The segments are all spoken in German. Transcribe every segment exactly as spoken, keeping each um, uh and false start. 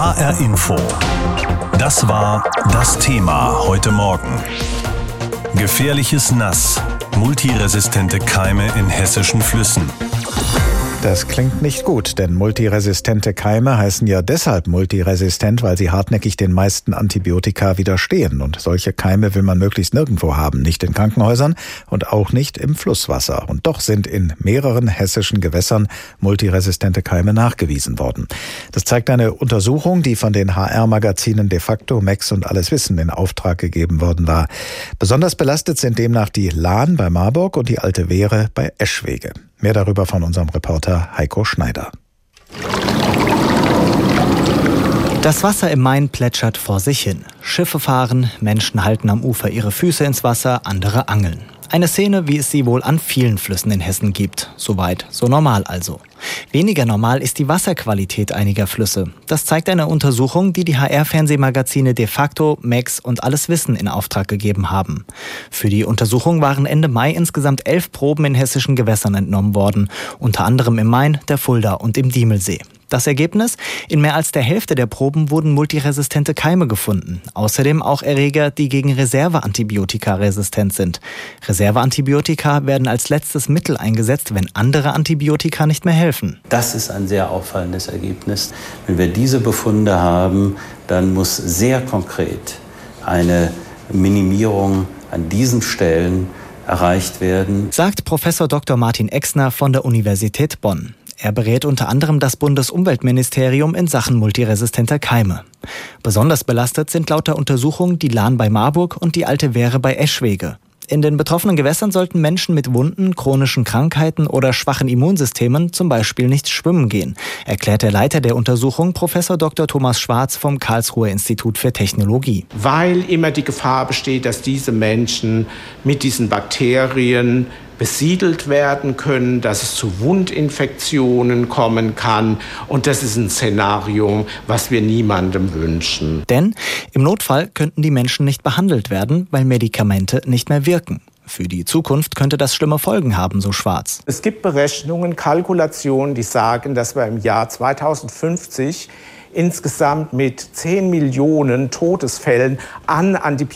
H R Info. Das war das Thema heute Morgen. Gefährliches Nass. Multiresistente Keime in hessischen Flüssen. Das klingt nicht gut, denn multiresistente Keime heißen ja deshalb multiresistent, weil sie hartnäckig den meisten Antibiotika widerstehen. Und solche Keime will man möglichst nirgendwo haben, nicht in Krankenhäusern und auch nicht im Flusswasser. Und doch sind in mehreren hessischen Gewässern multiresistente Keime nachgewiesen worden. Das zeigt eine Untersuchung, die von den H R-Magazinen De facto, Max und Alles Wissen in Auftrag gegeben worden war. Besonders belastet sind demnach die Lahn bei Marburg und die Alte Wehre bei Eschwege. Mehr darüber von unserem Reporter Heiko Schneider. Das Wasser im Main plätschert vor sich hin. Schiffe fahren, Menschen halten am Ufer ihre Füße ins Wasser, andere angeln. Eine Szene, wie es sie wohl an vielen Flüssen in Hessen gibt. Soweit, so normal also. Weniger normal ist die Wasserqualität einiger Flüsse. Das zeigt eine Untersuchung, die die H R-Fernsehmagazine De facto, Max und Alles Wissen in Auftrag gegeben haben. Für die Untersuchung waren Ende Mai insgesamt elf Proben in hessischen Gewässern entnommen worden. Unter anderem im Main, der Fulda und im Diemelsee. Das Ergebnis? In mehr als der Hälfte der Proben wurden multiresistente Keime gefunden. Außerdem auch Erreger, die gegen Reserveantibiotika resistent sind. Reserveantibiotika werden als letztes Mittel eingesetzt, wenn andere Antibiotika nicht mehr helfen. Das ist ein sehr auffallendes Ergebnis. Wenn wir diese Befunde haben, dann muss sehr konkret eine Minimierung an diesen Stellen erreicht werden, sagt Professor Doktor Martin Exner von der Universität Bonn. Er berät unter anderem das Bundesumweltministerium in Sachen multiresistenter Keime. Besonders belastet sind laut der Untersuchung die Lahn bei Marburg und die Alte Wehre bei Eschwege. In den betroffenen Gewässern sollten Menschen mit Wunden, chronischen Krankheiten oder schwachen Immunsystemen zum Beispiel nicht schwimmen gehen, erklärt der Leiter der Untersuchung, Professor Doktor Thomas Schwarz vom Karlsruher Institut für Technologie. Weil immer die Gefahr besteht, dass diese Menschen mit diesen Bakterien besiedelt werden können, dass es zu Wundinfektionen kommen kann. Und das ist ein Szenario, was wir niemandem wünschen. Denn im Notfall könnten die Menschen nicht behandelt werden, weil Medikamente nicht mehr wirken. Für die Zukunft könnte das schlimme Folgen haben, so Schwarz. Es gibt Berechnungen, Kalkulationen, die sagen, dass wir im Jahr zweitausendfünfzig insgesamt mit zehn Millionen Todesfällen an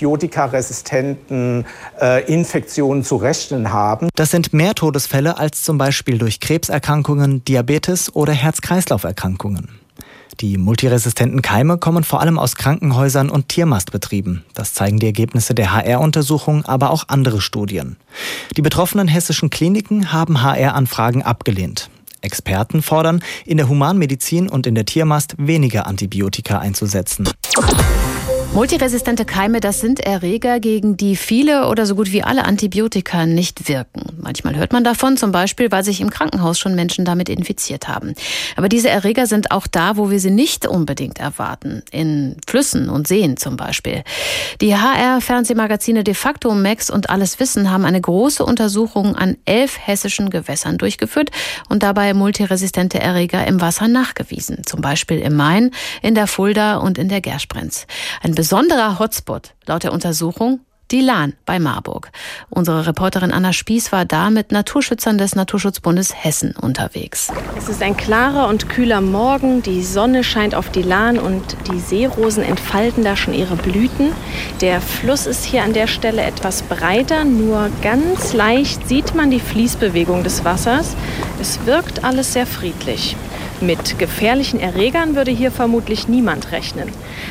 antibiotikaresistenten äh, Infektionen zu rechnen haben. Das sind mehr Todesfälle als zum Beispiel durch Krebserkrankungen, Diabetes oder Herz-Kreislauf-Erkrankungen. Die multiresistenten Keime kommen vor allem aus Krankenhäusern und Tiermastbetrieben. Das zeigen die Ergebnisse der H R-Untersuchung, aber auch andere Studien. Die betroffenen hessischen Kliniken haben H R-Anfragen abgelehnt. Experten fordern, in der Humanmedizin und in der Tiermast weniger Antibiotika einzusetzen. Multiresistente Keime, das sind Erreger, gegen die viele oder so gut wie alle Antibiotika nicht wirken. Manchmal hört man davon, zum Beispiel, weil sich im Krankenhaus schon Menschen damit infiziert haben. Aber diese Erreger sind auch da, wo wir sie nicht unbedingt erwarten. In Flüssen und Seen zum Beispiel. Die H R-Fernsehmagazine De facto, Max und Alles Wissen haben eine große Untersuchung an elf hessischen Gewässern durchgeführt und dabei multiresistente Erreger im Wasser nachgewiesen. Zum Beispiel im Main, in der Fulda und in der Gersprenz. Ein besonderer Hotspot laut der Untersuchung, die Lahn bei Marburg. Unsere Reporterin Anna Spieß war da mit Naturschützern des Naturschutzbundes Hessen unterwegs. Es ist ein klarer und kühler Morgen. Die Sonne scheint auf die Lahn und die Seerosen entfalten da schon ihre Blüten. Der Fluss ist hier an der Stelle etwas breiter, nur ganz leicht sieht man die Fließbewegung des Wassers. Es wirkt alles sehr friedlich. Mit gefährlichen Erregern würde hier vermutlich niemand rechnen.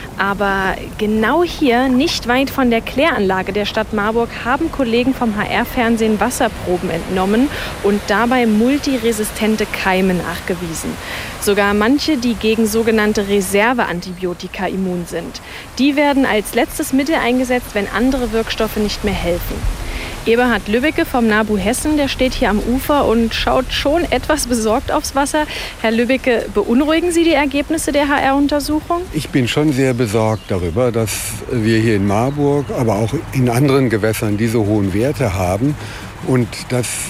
Aber genau hier, nicht weit von der Kläranlage der Stadt Marburg, haben Kollegen vom H R-Fernsehen Wasserproben entnommen und dabei multiresistente Keime nachgewiesen. Sogar manche, die gegen sogenannte Reserveantibiotika immun sind. Die werden als letztes Mittel eingesetzt, wenn andere Wirkstoffe nicht mehr helfen. Eberhard Lübbecke vom NABU Hessen, der steht hier am Ufer und schaut schon etwas besorgt aufs Wasser. Herr Lübbecke, beunruhigen Sie die Ergebnisse der H R-Untersuchung? Ich bin schon sehr besorgt darüber, dass wir hier in Marburg, aber auch in anderen Gewässern diese hohen Werte haben und dass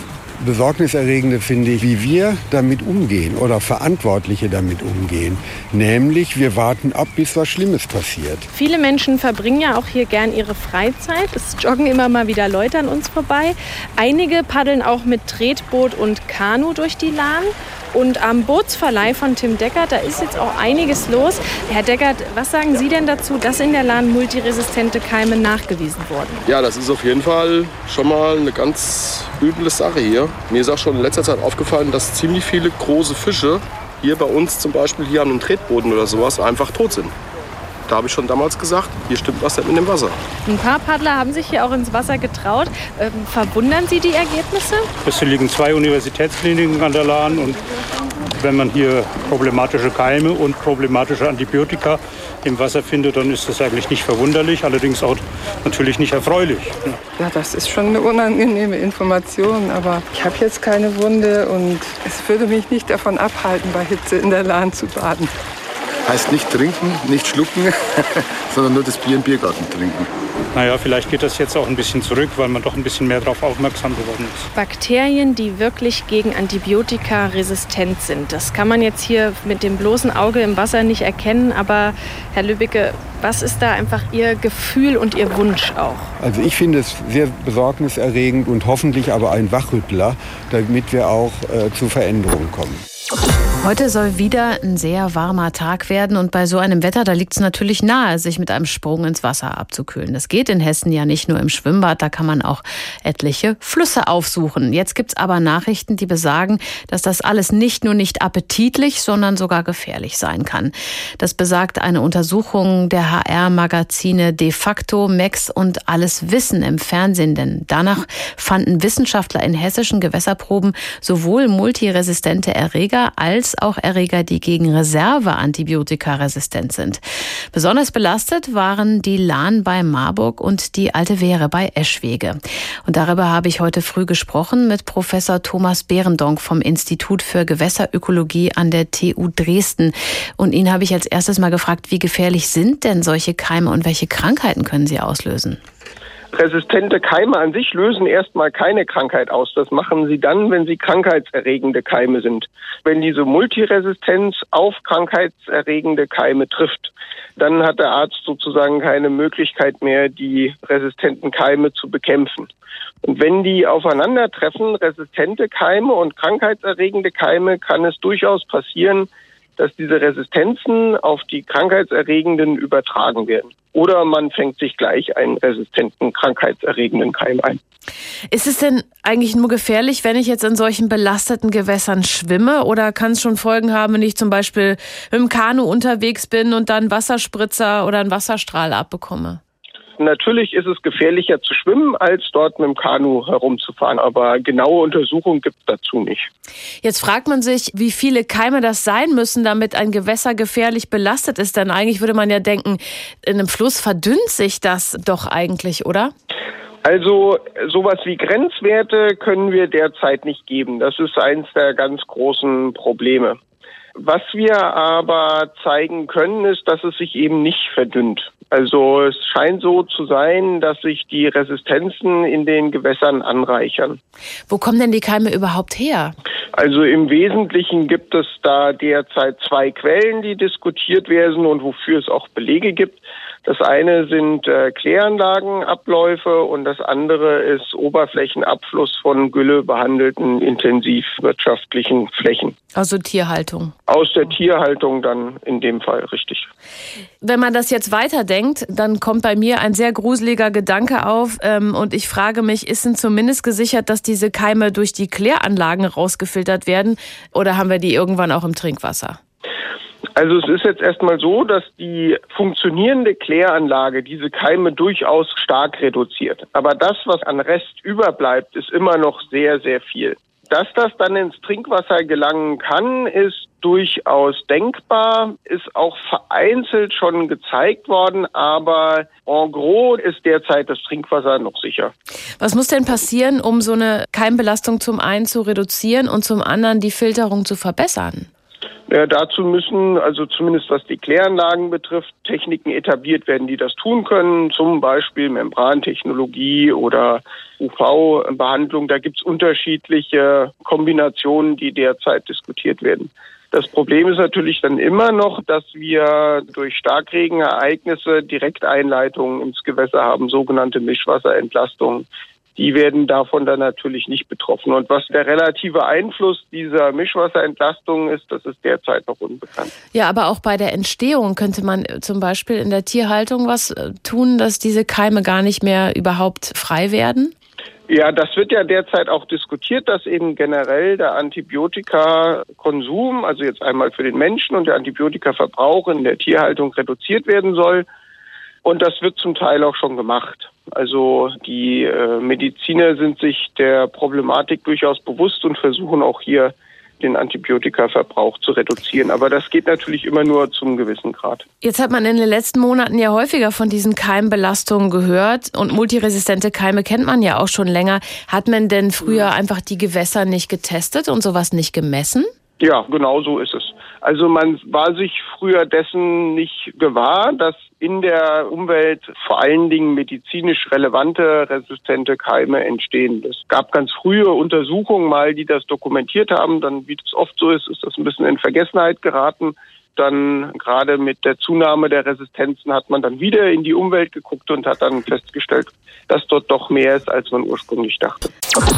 Besorgniserregende finde ich, wie wir damit umgehen oder Verantwortliche damit umgehen. Nämlich, wir warten ab, bis was Schlimmes passiert. Viele Menschen verbringen ja auch hier gern ihre Freizeit. Es joggen immer mal wieder Leute an uns vorbei. Einige paddeln auch mit Tretboot und Kanu durch die Lahn. Und am Bootsverleih von Tim Deckert, da ist jetzt auch einiges los. Herr Deckert, was sagen Sie denn dazu, dass in der Lahn multiresistente Keime nachgewiesen wurden? Ja, das ist auf jeden Fall schon mal eine ganz üble Sache hier. Mir ist auch schon in letzter Zeit aufgefallen, dass ziemlich viele große Fische hier bei uns, zum Beispiel hier an einem Tretboden oder sowas, einfach tot sind. Da habe ich schon damals gesagt, hier stimmt was nicht mit dem Wasser. Ein paar Paddler haben sich hier auch ins Wasser getraut. Ähm, verwundern Sie die Ergebnisse? Es liegen zwei Universitätskliniken an der Lahn. Und wenn man hier problematische Keime und problematische Antibiotika im Wasser findet, dann ist das eigentlich nicht verwunderlich, allerdings auch natürlich nicht erfreulich. Ja, das ist schon eine unangenehme Information, aber ich habe jetzt keine Wunde und es würde mich nicht davon abhalten, bei Hitze in der Lahn zu baden. Heißt nicht trinken, nicht schlucken, sondern nur das Bier im Biergarten trinken. Naja, vielleicht geht das jetzt auch ein bisschen zurück, weil man doch ein bisschen mehr darauf aufmerksam geworden ist. Bakterien, die wirklich gegen Antibiotika resistent sind. Das kann man jetzt hier mit dem bloßen Auge im Wasser nicht erkennen. Aber Herr Lübbecke, was ist da einfach Ihr Gefühl und Ihr Wunsch auch? Also ich finde es sehr besorgniserregend und hoffentlich aber ein Wachrüttler, damit wir auch äh, zu Veränderungen kommen. Heute soll wieder ein sehr warmer Tag werden und bei so einem Wetter, da liegt es natürlich nahe, sich mit einem Sprung ins Wasser abzukühlen. Das geht in Hessen ja nicht nur im Schwimmbad, da kann man auch etliche Flüsse aufsuchen. Jetzt gibt's aber Nachrichten, die besagen, dass das alles nicht nur nicht appetitlich, sondern sogar gefährlich sein kann. Das besagt eine Untersuchung der H R-Magazine De facto, Max und Alles Wissen im Fernsehen. Denn danach fanden Wissenschaftler in hessischen Gewässerproben sowohl multiresistente Erreger als auch Erreger, die gegen Reserveantibiotika resistent sind. Besonders belastet waren die Lahn bei Marburg und die Alte Wehre bei Eschwege. Und darüber habe ich heute früh gesprochen mit Professor Thomas Behrendonck vom Institut für Gewässerökologie an der T U Dresden. Und ihn habe ich als erstes mal gefragt, wie gefährlich sind denn solche Keime und welche Krankheiten können sie auslösen? Resistente Keime an sich lösen erstmal keine Krankheit aus. Das machen sie dann, wenn sie krankheitserregende Keime sind. Wenn diese Multiresistenz auf krankheitserregende Keime trifft, dann hat der Arzt sozusagen keine Möglichkeit mehr, die resistenten Keime zu bekämpfen. Und wenn die aufeinandertreffen, resistente Keime und krankheitserregende Keime, kann es durchaus passieren, dass diese Resistenzen auf die krankheitserregenden übertragen werden. Oder man fängt sich gleich einen resistenten, krankheitserregenden Keim ein. Ist es denn eigentlich nur gefährlich, wenn ich jetzt in solchen belasteten Gewässern schwimme? Oder kann es schon Folgen haben, wenn ich zum Beispiel mit dem Kanu unterwegs bin und dann Wasserspritzer oder einen Wasserstrahl abbekomme? Natürlich ist es gefährlicher zu schwimmen, als dort mit dem Kanu herumzufahren. Aber genaue Untersuchungen gibt es dazu nicht. Jetzt fragt man sich, wie viele Keime das sein müssen, damit ein Gewässer gefährlich belastet ist. Denn eigentlich würde man ja denken, in einem Fluss verdünnt sich das doch eigentlich, oder? Also sowas wie Grenzwerte können wir derzeit nicht geben. Das ist eins der ganz großen Probleme. Was wir aber zeigen können, ist, dass es sich eben nicht verdünnt. Also es scheint so zu sein, dass sich die Resistenzen in den Gewässern anreichern. Wo kommen denn die Keime überhaupt her? Also im Wesentlichen gibt es da derzeit zwei Quellen, die diskutiert werden und wofür es auch Belege gibt. Das eine sind äh, Kläranlagenabläufe und das andere ist Oberflächenabfluss von güllebehandelten intensivwirtschaftlichen Flächen. Also Tierhaltung. Aus der Tierhaltung dann in dem Fall, richtig. Wenn man das jetzt weiterdenkt, dann kommt bei mir ein sehr gruseliger Gedanke auf ähm, und ich frage mich, ist denn zumindest gesichert, dass diese Keime durch die Kläranlagen rausgefiltert werden oder haben wir die irgendwann auch im Trinkwasser? Also es ist jetzt erstmal so, dass die funktionierende Kläranlage diese Keime durchaus stark reduziert. Aber das, was an Rest überbleibt, ist immer noch sehr, sehr viel. Dass das dann ins Trinkwasser gelangen kann, ist durchaus denkbar, ist auch vereinzelt schon gezeigt worden, aber en gros ist derzeit das Trinkwasser noch sicher. Was muss denn passieren, um so eine Keimbelastung zum einen zu reduzieren und zum anderen die Filterung zu verbessern? Ja, dazu müssen, also zumindest was die Kläranlagen betrifft, Techniken etabliert werden, die das tun können, zum Beispiel Membrantechnologie oder U V-Behandlung. Da gibt es unterschiedliche Kombinationen, die derzeit diskutiert werden. Das Problem ist natürlich dann immer noch, dass wir durch Starkregenereignisse Direkteinleitungen ins Gewässer haben, sogenannte Mischwasserentlastungen. Die werden davon dann natürlich nicht betroffen. Und was der relative Einfluss dieser Mischwasserentlastung ist, das ist derzeit noch unbekannt. Ja, aber auch bei der Entstehung könnte man zum Beispiel in der Tierhaltung was tun, dass diese Keime gar nicht mehr überhaupt frei werden? Ja, das wird ja derzeit auch diskutiert, dass eben generell der Antibiotikakonsum, also jetzt einmal für den Menschen und der Antibiotikaverbrauch in der Tierhaltung reduziert werden soll. Und das wird zum Teil auch schon gemacht. Also die äh, Mediziner sind sich der Problematik durchaus bewusst und versuchen auch hier den Antibiotikaverbrauch zu reduzieren. Aber das geht natürlich immer nur zum gewissen Grad. Jetzt hat man in den letzten Monaten ja häufiger von diesen Keimbelastungen gehört. Und multiresistente Keime kennt man ja auch schon länger. Hat man denn früher einfach die Gewässer nicht getestet und sowas nicht gemessen? Ja, genau so ist es. Also man war sich früher dessen nicht gewahr, dass in der Umwelt vor allen Dingen medizinisch relevante, resistente Keime entstehen. Es gab ganz frühe Untersuchungen mal, die das dokumentiert haben. Dann, wie das oft so ist, ist das ein bisschen in Vergessenheit geraten. Dann gerade mit der Zunahme der Resistenzen hat man dann wieder in die Umwelt geguckt und hat dann festgestellt, dass dort doch mehr ist, als man ursprünglich dachte.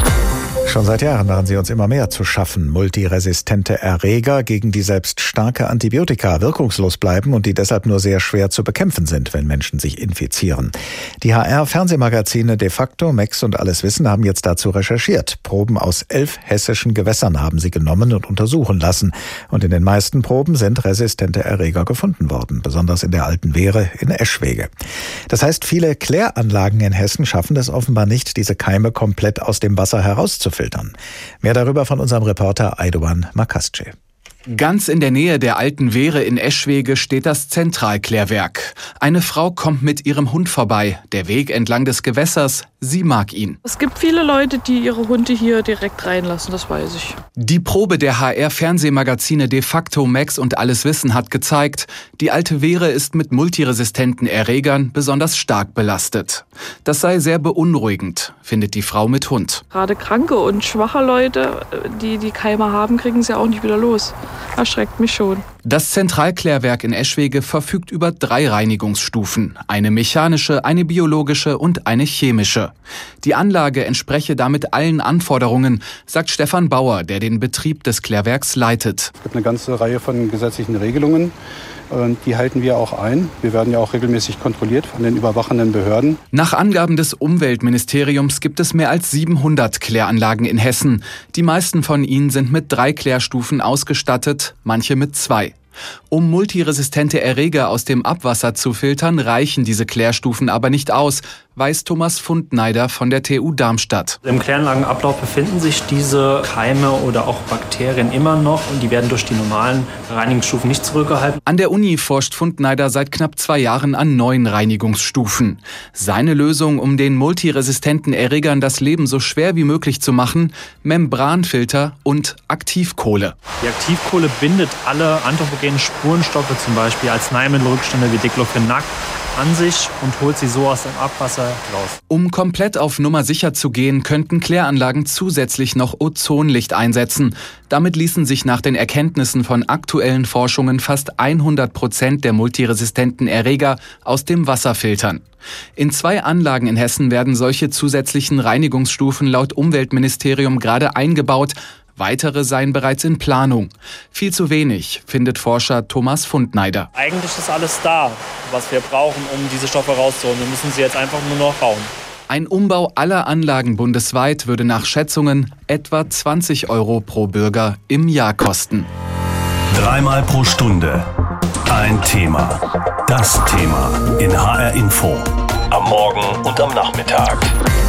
Schon seit Jahren machen sie uns immer mehr zu schaffen. Multiresistente Erreger, gegen die selbst starke Antibiotika wirkungslos bleiben und die deshalb nur sehr schwer zu bekämpfen sind, wenn Menschen sich infizieren. Die H R-Fernsehmagazine De facto, Max und Alles Wissen haben jetzt dazu recherchiert. Proben aus elf hessischen Gewässern haben sie genommen und untersuchen lassen. Und in den meisten Proben sind resistente Erreger gefunden worden, besonders in der Alten Wehre in Eschwege. Das heißt, viele Kläranlagen in Hessen schaffen es offenbar nicht, diese Keime komplett aus dem Wasser herauszufiltern. Mehr darüber von unserem Reporter Aydoğan Makasce. Ganz in der Nähe der Alten Wehre in Eschwege steht das Zentralklärwerk. Eine Frau kommt mit ihrem Hund vorbei. Der Weg entlang des Gewässers, sie mag ihn. Es gibt viele Leute, die ihre Hunde hier direkt reinlassen, das weiß ich. Die Probe der H R-Fernsehmagazine De facto, Max und Alles Wissen hat gezeigt, die Alte Wehre ist mit multiresistenten Erregern besonders stark belastet. Das sei sehr beunruhigend, findet die Frau mit Hund. Gerade kranke und schwache Leute, die die Keime haben, kriegen sie auch nicht wieder los. Erschreckt mich schon. Das Zentralklärwerk in Eschwege verfügt über drei Reinigungsstufen. Eine mechanische, eine biologische und eine chemische. Die Anlage entspreche damit allen Anforderungen, sagt Stefan Bauer, der den Betrieb des Klärwerks leitet. Es gibt eine ganze Reihe von gesetzlichen Regelungen. Und die halten wir auch ein. Wir werden ja auch regelmäßig kontrolliert von den überwachenden Behörden. Nach Angaben des Umweltministeriums gibt es mehr als siebenhundert Kläranlagen in Hessen. Die meisten von ihnen sind mit drei Klärstufen ausgestattet, manche mit zwei. Um multiresistente Erreger aus dem Abwasser zu filtern, reichen diese Klärstufen aber nicht aus, weiß Thomas Fundneider von der T U Darmstadt. Im Kläranlagenablauf befinden sich diese Keime oder auch Bakterien immer noch und die werden durch die normalen Reinigungsstufen nicht zurückgehalten. An der Uni forscht Fundneider seit knapp zwei Jahren an neuen Reinigungsstufen. Seine Lösung, um den multiresistenten Erregern das Leben so schwer wie möglich zu machen: Membranfilter und Aktivkohle. Die Aktivkohle bindet alle anthropogenen Spurenstoffe, zum Beispiel Arzneimittelrückstände wie Diclofenac, an sich und holt sie so aus dem Abwasser raus. Um komplett auf Nummer sicher zu gehen, könnten Kläranlagen zusätzlich noch Ozonlicht einsetzen. Damit ließen sich nach den Erkenntnissen von aktuellen Forschungen fast hundert Prozent der multiresistenten Erreger aus dem Wasser filtern. In zwei Anlagen in Hessen werden solche zusätzlichen Reinigungsstufen laut Umweltministerium gerade eingebaut. Weitere seien bereits in Planung. Viel zu wenig, findet Forscher Thomas Fundneider. Eigentlich ist alles da, was wir brauchen, um diese Stoffe rauszuholen. Wir müssen sie jetzt einfach nur noch bauen. Ein Umbau aller Anlagen bundesweit würde nach Schätzungen etwa zwanzig Euro pro Bürger im Jahr kosten. Dreimal pro Stunde ein Thema. Das Thema in H R Info. Am Morgen und am Nachmittag.